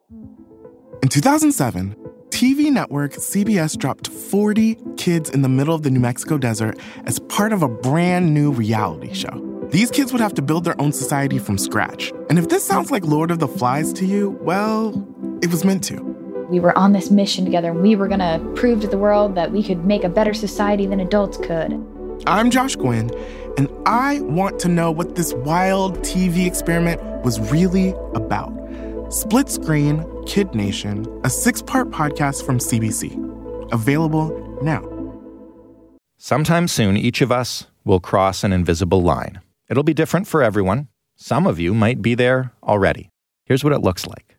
In 2007, TV network CBS dropped 40 kids in the middle of the New Mexico desert as part of a brand new reality show. These kids would have to build their own society from scratch. And if this sounds like Lord of the Flies to you, well, it was meant to. We were on this mission together, and we were going to prove to the world that we could make a better society than adults could. I'm Josh Gwynn, and I want to know what this wild TV experiment was really about. Split Screen, Kid Nation, a 6-part podcast from CBC. Available now. Sometime soon, each of us will cross an invisible line. It'll be different for everyone. Some of you might be there already. Here's what it looks like.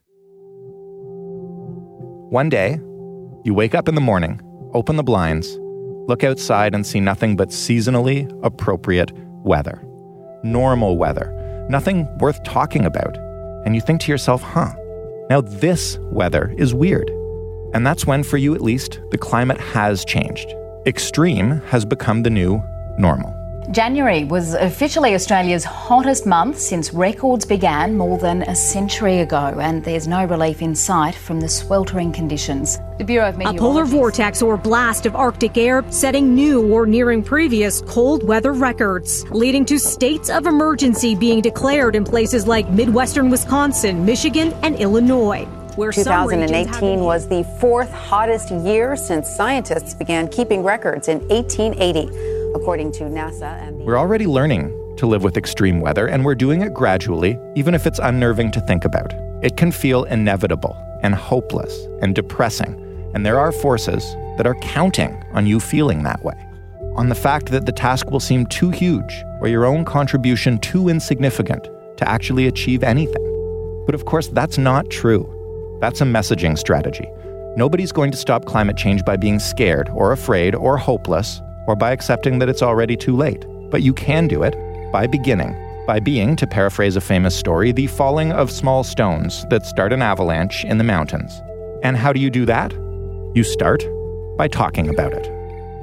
One day, you wake up in the morning, open the blinds, look outside and see nothing but seasonally appropriate weather. Normal weather. Nothing worth talking about. And you think to yourself, now this weather is weird. And that's when, for you at least, the climate has changed. Extreme has become the new normal. January was officially Australia's hottest month since records began more than a century ago, and there's no relief in sight from the sweltering conditions. The Bureau of Meteorology... A polar vortex or blast of Arctic air setting new or nearing previous cold weather records, leading to states of emergency being declared in places like Midwestern Wisconsin, Michigan, and Illinois. Where 2018 was the fourth hottest year since scientists began keeping records in 1880, according to NASA. We're already learning to live with extreme weather, and we're doing it gradually, even if it's unnerving to think about. It can feel inevitable and hopeless and depressing, and there are forces that are counting on you feeling that way, on the fact that the task will seem too huge or your own contribution too insignificant to actually achieve anything. But of course, that's not true. That's a messaging strategy. Nobody's going to stop climate change by being scared or afraid or hopeless or by accepting that it's already too late. But you can do it by beginning, by being, to paraphrase a famous story, the falling of small stones that start an avalanche in the mountains. And how do you do that? You start by talking about it.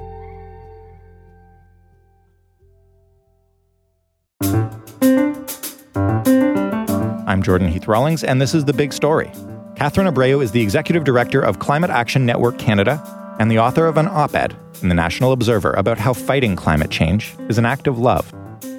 I'm Jordan Heath Rawlings, and this is The Big Story. Catherine Abreu is the Executive Director of Climate Action Network Canada and the author of an op-ed in the National Observer about how fighting climate change is an act of love.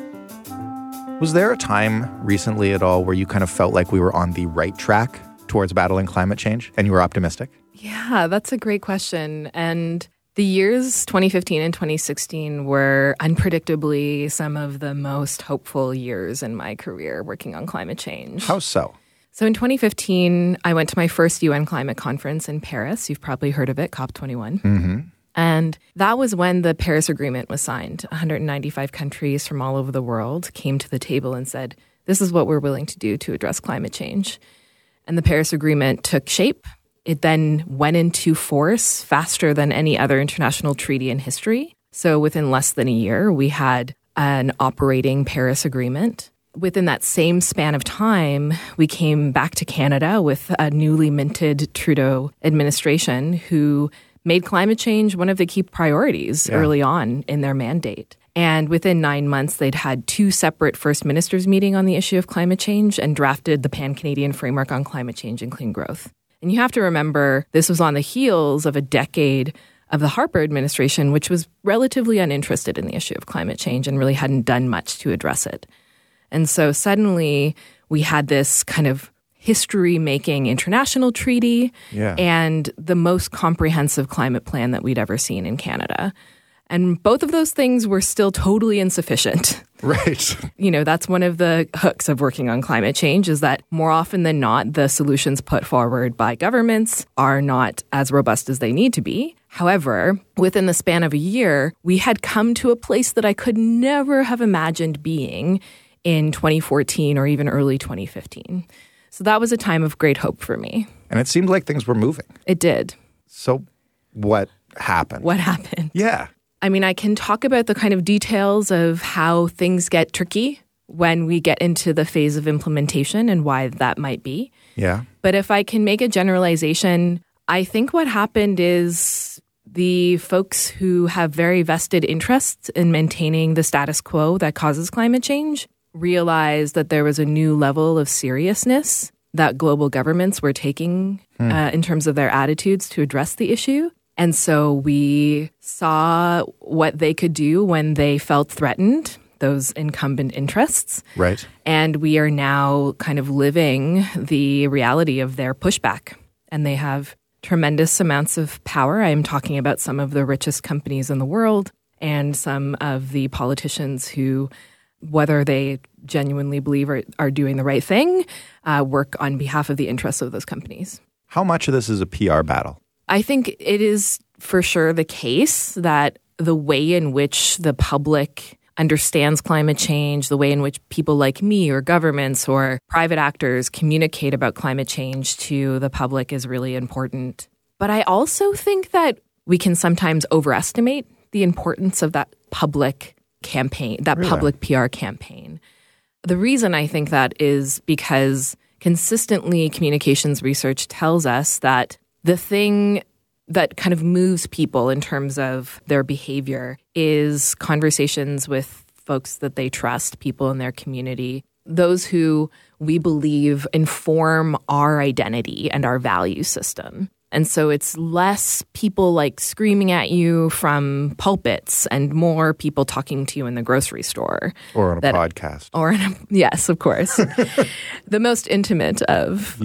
Was there a time recently at all where you kind of felt like we were on the right track towards battling climate change and you were optimistic? Yeah, that's a great question. And the years 2015 and 2016 were unpredictably some of the most hopeful years in my career working on climate change. How so? So in 2015, I went to my first UN climate conference in Paris. You've probably heard of it, COP21. Mm-hmm. And that was when the Paris Agreement was signed. 195 countries from all over the world came to the table and said, this is what we're willing to do to address climate change. And the Paris Agreement took shape. It then went into force faster than any other international treaty in history. So within less than a year, we had an operating Paris Agreement. Within that same span of time, we came back to Canada with a newly minted Trudeau administration who made climate change one of the key priorities early on in their mandate. And within 9 months, they'd had 2 separate First Ministers meeting on the issue of climate change and drafted the Pan-Canadian Framework on Climate Change and Clean Growth. And you have to remember, this was on the heels of a decade of the Harper administration, which was relatively uninterested in the issue of climate change and really hadn't done much to address it. And so suddenly we had this kind of history-making international treaty and the most comprehensive climate plan that we'd ever seen in Canada. And both of those things were still totally insufficient. Right. You know, that's one of the hooks of working on climate change is that more often than not, the solutions put forward by governments are not as robust as they need to be. However, within the span of a year, we had come to a place that I could never have imagined being in 2014 or even early 2015. So that was a time of great hope for me. And it seemed like things were moving. It did. So what happened? What happened? Yeah. I mean, I can talk about the kind of details of how things get tricky when we get into the phase of implementation and why that might be. Yeah. But if I can make a generalization, I think what happened is the folks who have very vested interests in maintaining the status quo that causes climate change realized that there was a new level of seriousness that global governments were taking in terms of their attitudes to address the issue. And so we saw what they could do when they felt threatened, those incumbent interests. Right. And we are now kind of living the reality of their pushback. And they have tremendous amounts of power. I'm talking about some of the richest companies in the world and some of the politicians who, whether they genuinely believe are doing the right thing, work on behalf of the interests of those companies. How much of this is a PR battle? I think it is for sure the case that the way in which the public understands climate change, the way in which people like me or governments or private actors communicate about climate change to the public is really important. But I also think that we can sometimes overestimate the importance of that public campaign, that public PR campaign. The reason I think that is because consistently communications research tells us that the thing that kind of moves people in terms of their behavior is conversations with folks that they trust, people in their community, those who we believe inform our identity and our value system. And so it's less people like screaming at you from pulpits and more people talking to you in the grocery store. Or on a podcast. Yes, of course. The most intimate of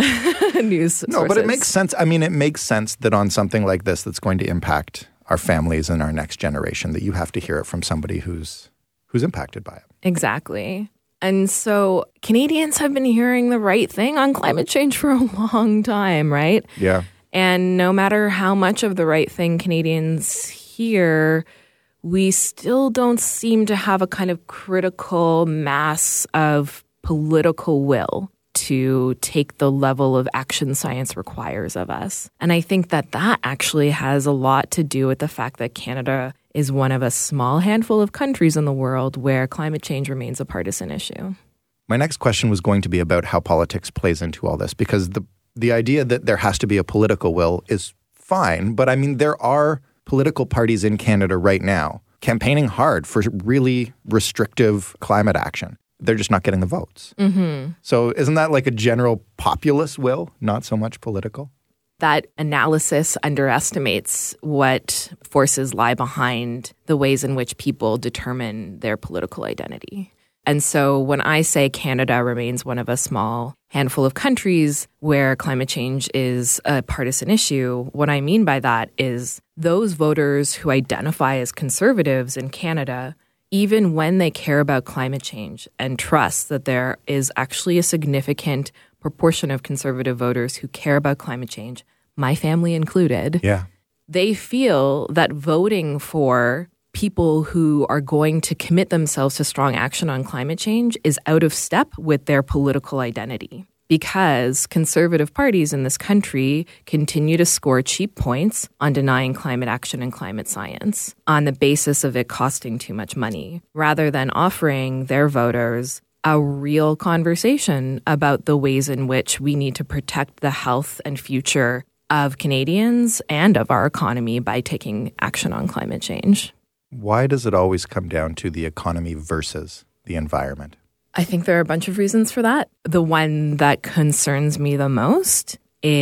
news sources. No, but it makes sense. I mean, it makes sense that on something like this that's going to impact our families and our next generation, that you have to hear it from somebody who's impacted by it. Exactly. And so Canadians have been hearing the right thing on climate change for a long time, right? Yeah. And no matter how much of the right thing Canadians hear, we still don't seem to have a kind of critical mass of political will to take the level of action science requires of us. And I think that actually has a lot to do with the fact that Canada is one of a small handful of countries in the world where climate change remains a partisan issue. My next question was going to be about how politics plays into all this, because the idea that there has to be a political will is fine. But I mean, there are political parties in Canada right now campaigning hard for really restrictive climate action. They're just not getting the votes. Mm-hmm. So isn't that like a general populist will, not so much political? That analysis underestimates what forces lie behind the ways in which people determine their political identity. And so when I say Canada remains one of a small handful of countries where climate change is a partisan issue, what I mean by that is those voters who identify as conservatives in Canada, even when they care about climate change and trust that there is actually a significant proportion of conservative voters who care about climate change, my family included, they feel that voting for people who are going to commit themselves to strong action on climate change is out of step with their political identity. Because conservative parties in this country continue to score cheap points on denying climate action and climate science on the basis of it costing too much money, rather than offering their voters a real conversation about the ways in which we need to protect the health and future of Canadians and of our economy by taking action on climate change. Why does it always come down to the economy versus the environment? I think there are a bunch of reasons for that. The one that concerns me the most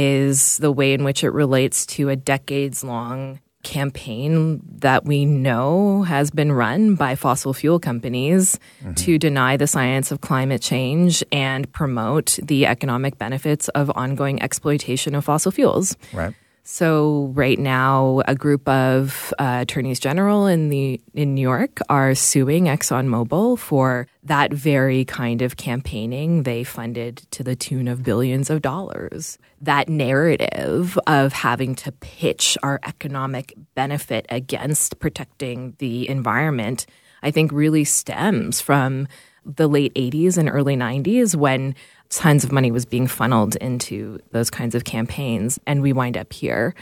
is the way in which it relates to a decades-long campaign that we know has been run by fossil fuel companies to deny the science of climate change and promote the economic benefits of ongoing exploitation of fossil fuels. Right. So right now, a group of attorneys general in New York are suing ExxonMobil for that very kind of campaigning they funded to the tune of billions of dollars. That narrative of having to pitch our economic benefit against protecting the environment, I think really stems from the late 80s and early 90s when tons of money was being funneled into those kinds of campaigns. And we wind up here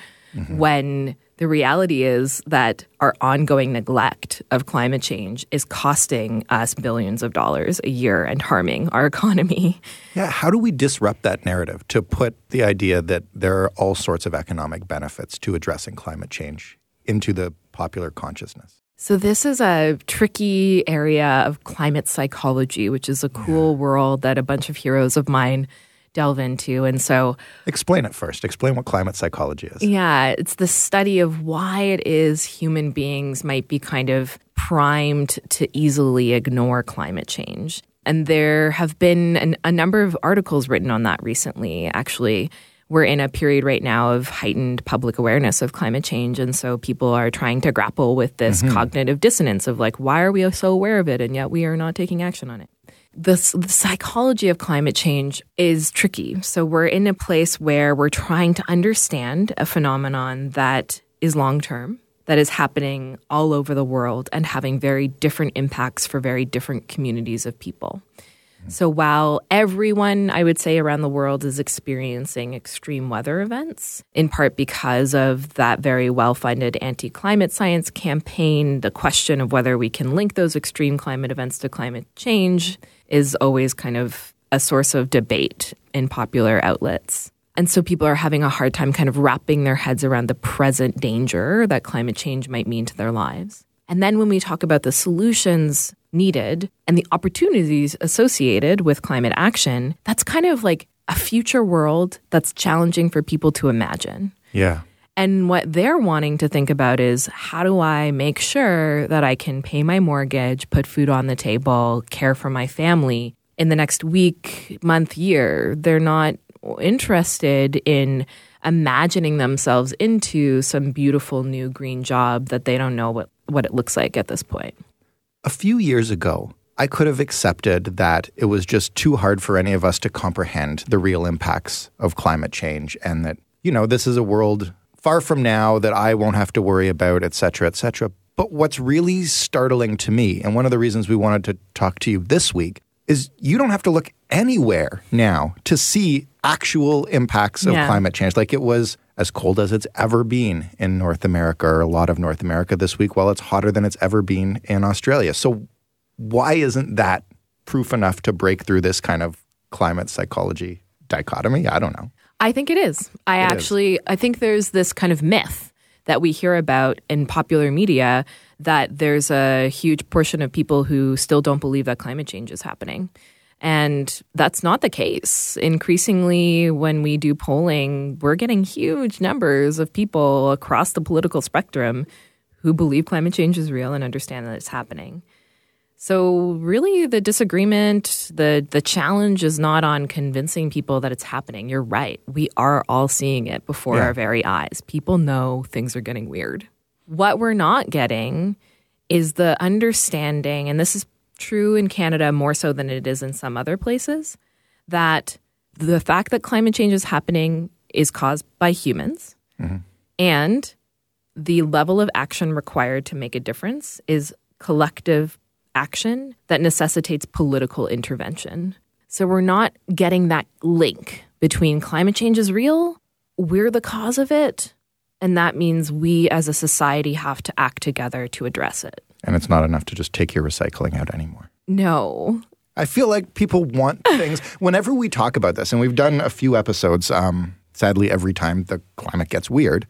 when the reality is that our ongoing neglect of climate change is costing us billions of dollars a year and harming our economy. Yeah, how do we disrupt that narrative to put the idea that there are all sorts of economic benefits to addressing climate change into the popular consciousness? So this is a tricky area of climate psychology, which is a cool world that a bunch of heroes of mine delve into. And so explain it first. Explain what climate psychology is. Yeah, it's the study of why it is human beings might be kind of primed to easily ignore climate change. And there have been a number of articles written on that recently. Actually, we're in a period right now of heightened public awareness of climate change. And so people are trying to grapple with this cognitive dissonance of like, why are we so aware of it and yet we are not taking action on it? The psychology of climate change is tricky. So we're in a place where we're trying to understand a phenomenon that is long-term, that is happening all over the world and having very different impacts for very different communities of people. So while everyone, I would say, around the world is experiencing extreme weather events, in part because of that very well-funded anti-climate science campaign, the question of whether we can link those extreme climate events to climate change is always kind of a source of debate in popular outlets. And so people are having a hard time kind of wrapping their heads around the present danger that climate change might mean to their lives. And then when we talk about the solutions needed and the opportunities associated with climate action, that's kind of like a future world that's challenging for people to imagine. Yeah. And what they're wanting to think about is, how do I make sure that I can pay my mortgage, put food on the table, care for my family in the next week, month, year? They're not interested in imagining themselves into some beautiful new green job that they don't know what it looks like at this point. A few years ago, I could have accepted that it was just too hard for any of us to comprehend the real impacts of climate change and that, this is a world far from now that I won't have to worry about, et cetera, et cetera. But what's really startling to me, and one of the reasons we wanted to talk to you this week, is you don't have to look anywhere now to see actual impacts of climate change. Like it was as cold as it's ever been in North America, or a lot of North America this week, while it's hotter than it's ever been in Australia. So why isn't that proof enough to break through this kind of climate psychology dichotomy? I don't know. I think it is. I think there's this kind of myth that we hear about in popular media that there's a huge portion of people who still don't believe that climate change is happening. And that's not the case. Increasingly, when we do polling, we're getting huge numbers of people across the political spectrum who believe climate change is real and understand that it's happening. So really the disagreement, the challenge is not on convincing people that it's happening. You're right. We are all seeing it before our very eyes. People know things are getting weird. What we're not getting is the understanding, and this is true in Canada more so than it is in some other places, that the fact that climate change is happening is caused by humans, and the level of action required to make a difference is collective action that necessitates political intervention. So we're not getting that link between climate change is real, we're the cause of it, and that means we as a society have to act together to address it. And it's not enough to just take your recycling out anymore. No. I feel like people want things. Whenever we talk about this, and we've done a few episodes, sadly, every time the climate gets weird,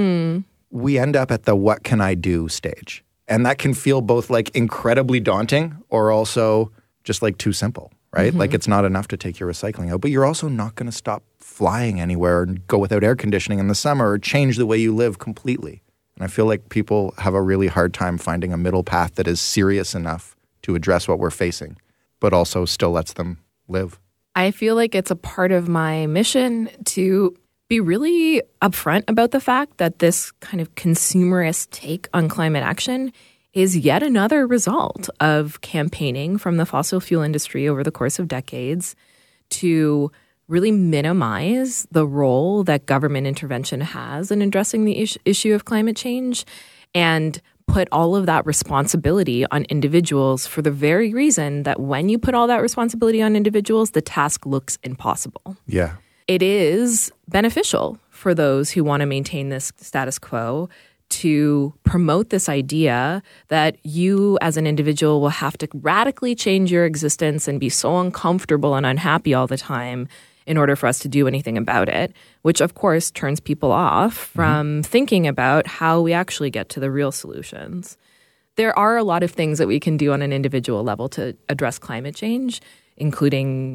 we end up at the what can I do stage. And that can feel both like incredibly daunting or also just like too simple, right? Like it's not enough to take your recycling out, but you're also not going to stop flying anywhere and go without air conditioning in the summer or change the way you live completely. And I feel like people have a really hard time finding a middle path that is serious enough to address what we're facing, but also still lets them live. I feel like it's a part of my mission to be really upfront about the fact that this kind of consumerist take on climate action is yet another result of campaigning from the fossil fuel industry over the course of decades to really minimize the role that government intervention has in addressing the issue of climate change and put all of that responsibility on individuals for the very reason that when you put all that responsibility on individuals, the task looks impossible. Yeah. It is beneficial for those who want to maintain this status quo to promote this idea that you as an individual will have to radically change your existence and be so uncomfortable and unhappy all the time in order for us to do anything about it, which of course turns people off from thinking about how we actually get to the real solutions. There are a lot of things that we can do on an individual level to address climate change, including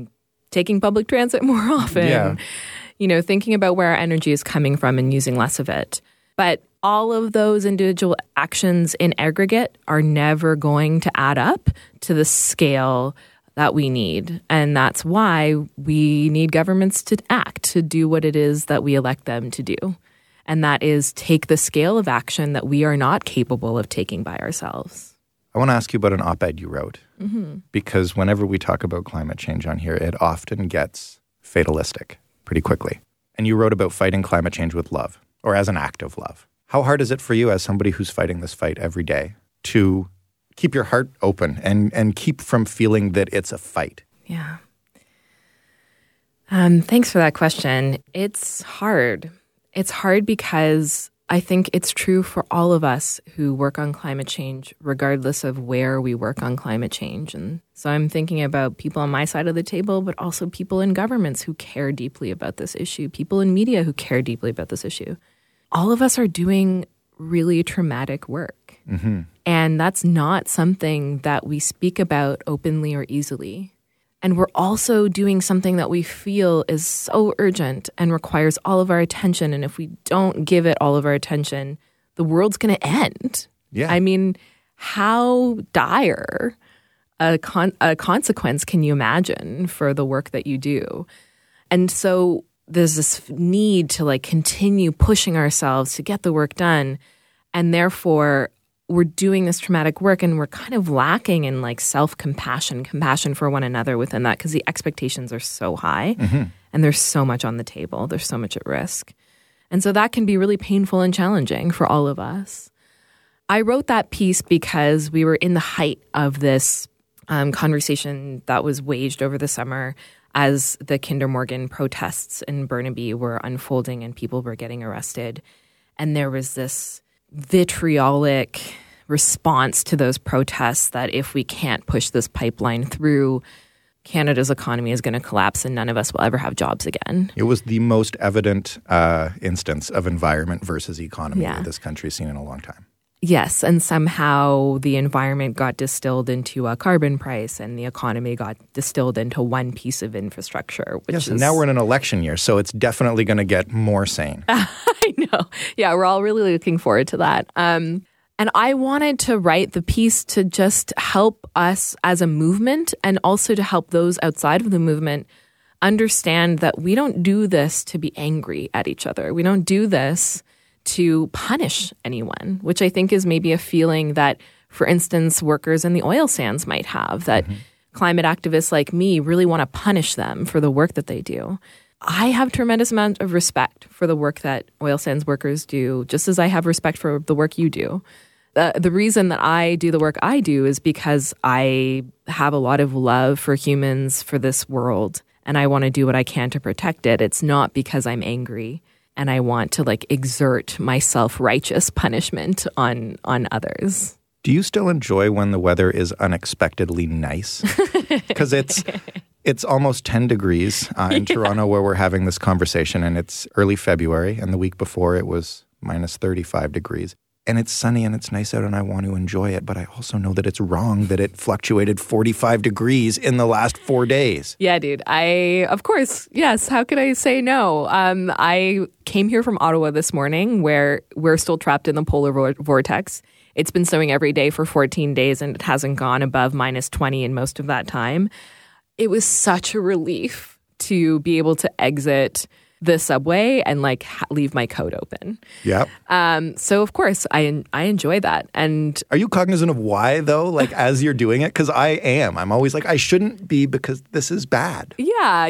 taking public transit more often, thinking about where our energy is coming from and using less of it. But all of those individual actions in aggregate are never going to add up to the scale that we need. And that's why we need governments to act, to do what it is that we elect them to do. And that is take the scale of action that we are not capable of taking by ourselves. I want to ask you about an op-ed you wrote, because whenever we talk about climate change on here, it often gets fatalistic pretty quickly. And you wrote about fighting climate change with love, or as an act of love. How hard is it for you as somebody who's fighting this fight every day to keep your heart open and keep from feeling that it's a fight? Yeah. Thanks for that question. It's hard. It's hard because I think it's true for all of us who work on climate change, regardless of where we work on climate change. And so I'm thinking about people on my side of the table, but also people in governments who care deeply about this issue, people in media who care deeply about this issue. All of us are doing really traumatic work. And that's not something that we speak about openly or easily. And we're also doing something that we feel is so urgent and requires all of our attention. And if we don't give it all of our attention, the world's going to end. Yeah. I mean, how dire a consequence can you imagine for the work that you do? And so there's this need to continue pushing ourselves to get the work done. And therefore, we're doing this traumatic work and we're kind of lacking in self-compassion, compassion for one another within that, because the expectations are so high and there's so much on the table. There's so much at risk. And so that can be really painful and challenging for all of us. I wrote that piece because we were in the height of this conversation that was waged over the summer as the Kinder Morgan protests in Burnaby were unfolding and people were getting arrested. And there was this vitriolic response to those protests that if we can't push this pipeline through, Canada's economy is going to collapse and none of us will ever have jobs again. It was the most evident instance of environment versus economy that this country's seen in a long time. Yes, and somehow the environment got distilled into a carbon price and the economy got distilled into one piece of infrastructure. Which and now we're in an election year, so it's definitely going to get more sane. I know. Yeah, we're all really looking forward to that. And I wanted to write the piece to just help us as a movement and also to help those outside of the movement understand that we don't do this to be angry at each other. We don't do this to punish anyone, which I think is maybe a feeling that, for instance, workers in the oil sands might have, that climate activists like me really want to punish them for the work that they do. I have tremendous amount of respect for the work that oil sands workers do, just as I have respect for the work you do. The reason that I do the work I do is because I have a lot of love for humans, for this world, and I want to do what I can to protect it. It's not because I'm angry and I want to exert my self-righteous punishment on others. Do you still enjoy when the weather is unexpectedly nice? Because it's almost 10 degrees in Toronto where we're having this conversation, and it's early February, and the week before it was minus 35 degrees. And it's sunny and it's nice out and I want to enjoy it, but I also know that it's wrong that it fluctuated 45 degrees in the last 4 days. Yeah, dude. Of course, yes. How could I say no? I came here from Ottawa this morning where we're still trapped in the polar vortex. It's been snowing every day for 14 days and it hasn't gone above minus 20 in most of that time. It was such a relief to be able to exit the subway and leave my coat open. Yep. So of course I enjoy that. And are you cognizant of why though? As you're doing it? Because I am. I'm always I shouldn't be because this is bad. Yeah.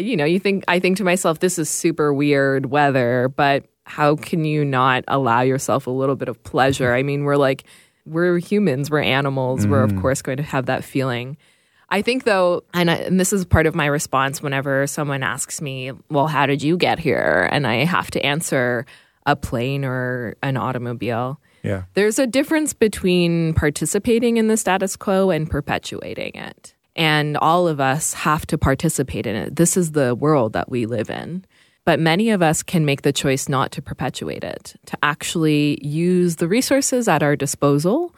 I think to myself, this is super weird weather, but how can you not allow yourself a little bit of pleasure? I mean, we're humans, we're animals. We're of course going to have that feeling. I think, though, and this is part of my response whenever someone asks me, well, how did you get here? And I have to answer a plane or an automobile. Yeah. There's a difference between participating in the status quo and perpetuating it. And all of us have to participate in it. This is the world that we live in. But many of us can make the choice not to perpetuate it, to actually use the resources at our disposal,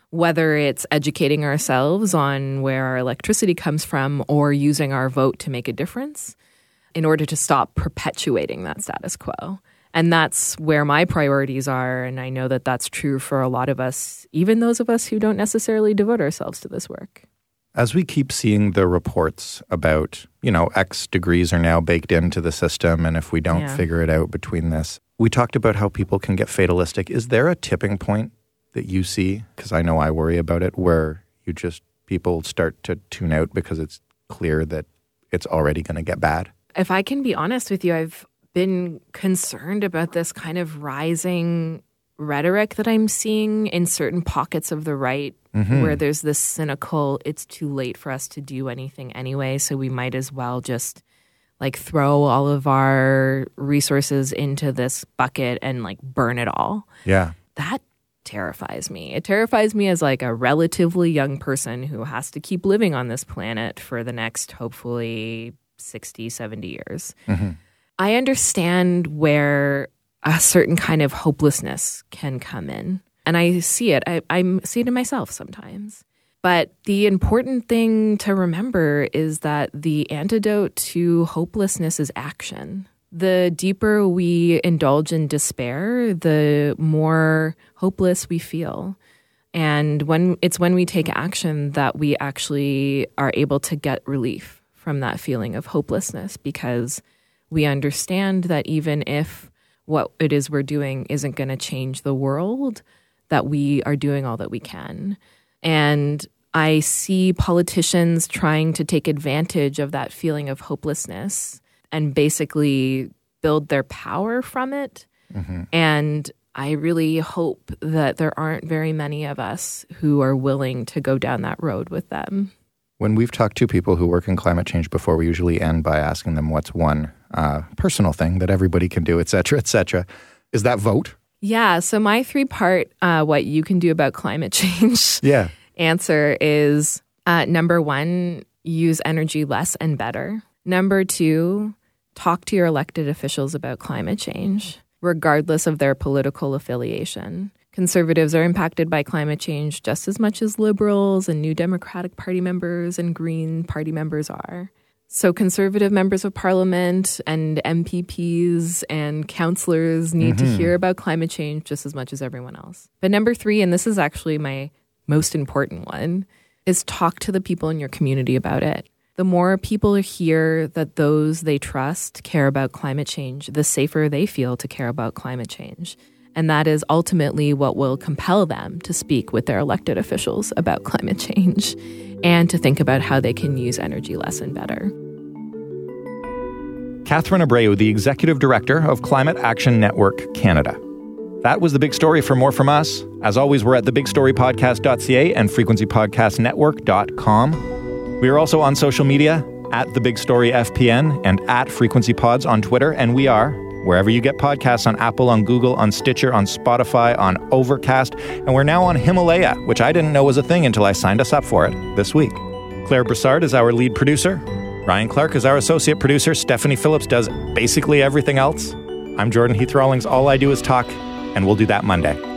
whether it's educating ourselves on where our electricity comes from or using our vote to make a difference in order to stop perpetuating that status quo. And that's where my priorities are. And I know that that's true for a lot of us, even those of us who don't necessarily devote ourselves to this work. As we keep seeing the reports about, X degrees are now baked into the system, and if we don't figure it out between this, we talked about how people can get fatalistic. Is there a tipping point that you see, because I know I worry about it, where people start to tune out because it's clear that it's already going to get bad? If I can be honest with you, I've been concerned about this kind of rising rhetoric that I'm seeing in certain pockets of the right, where there's this cynical, it's too late for us to do anything anyway, so we might as well just throw all of our resources into this bucket and burn it all. Yeah. That terrifies me. It terrifies me as a relatively young person who has to keep living on this planet for the next, hopefully, 60, 70 years. I understand where a certain kind of hopelessness can come in. And I see it. I see it in myself sometimes. But the important thing to remember is that the antidote to hopelessness is action. The deeper we indulge in despair, the more hopeless we feel. And when we take action that we actually are able to get relief from that feeling of hopelessness, because we understand that even if what it is we're doing isn't going to change the world, that we are doing all that we can. And I see politicians trying to take advantage of that feeling of hopelessness and basically build their power from it. And I really hope that there aren't very many of us who are willing to go down that road with them. When we've talked to people who work in climate change before, we usually end by asking them what's one personal thing that everybody can do, et cetera, et cetera. Is that vote? Yeah. So my 3-part what you can do about climate change answer is number 1, use energy less and better. Number 2, talk to your elected officials about climate change, regardless of their political affiliation. Conservatives are impacted by climate change just as much as liberals and New Democratic Party members and Green Party members are. So conservative members of parliament and MPPs and councillors need to hear about climate change just as much as everyone else. But number 3, and this is actually my most important one, is talk to the people in your community about it. The more people hear that those they trust care about climate change, the safer they feel to care about climate change. And that is ultimately what will compel them to speak with their elected officials about climate change and to think about how they can use energy less and better. Catherine Abreu, the Executive Director of Climate Action Network Canada. That was The Big Story. For more from us, as always, we're at thebigstorypodcast.ca and frequencypodcastnetwork.com. We are also on social media at The Big Story FPN and at Frequency Pods on Twitter, and we are wherever you get podcasts, on Apple, on Google, on Stitcher, on Spotify, on Overcast, and we're now on Himalaya, which I didn't know was a thing until I signed us up for it this week. Claire Broussard is our lead producer. Ryan Clark is our associate producer. Stephanie Phillips does basically everything else. I'm Jordan Heath Rawlings. All I do is talk, and we'll do that Monday.